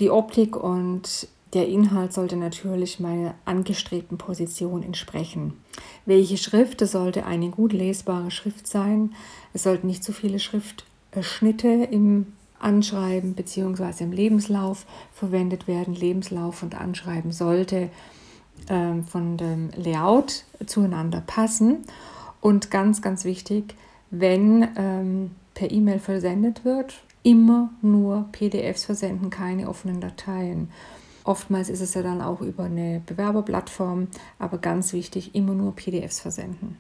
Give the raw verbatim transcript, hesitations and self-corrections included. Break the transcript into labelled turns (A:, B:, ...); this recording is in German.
A: Die Optik und der Inhalt sollte natürlich meiner angestrebten Position entsprechen. Welche Schrift? Es sollte eine gut lesbare Schrift sein. Es sollten nicht zu viele Schriftschnitte im Anschreiben bzw. im Lebenslauf verwendet werden. Lebenslauf und Anschreiben sollte ähm, von dem Layout zueinander passen. Und ganz, ganz wichtig, wenn ähm, per E-Mail versendet wird, immer nur P D Fs versenden, keine offenen Dateien. Oftmals ist es ja dann auch über eine Bewerberplattform, aber ganz wichtig, immer nur P D Fs versenden.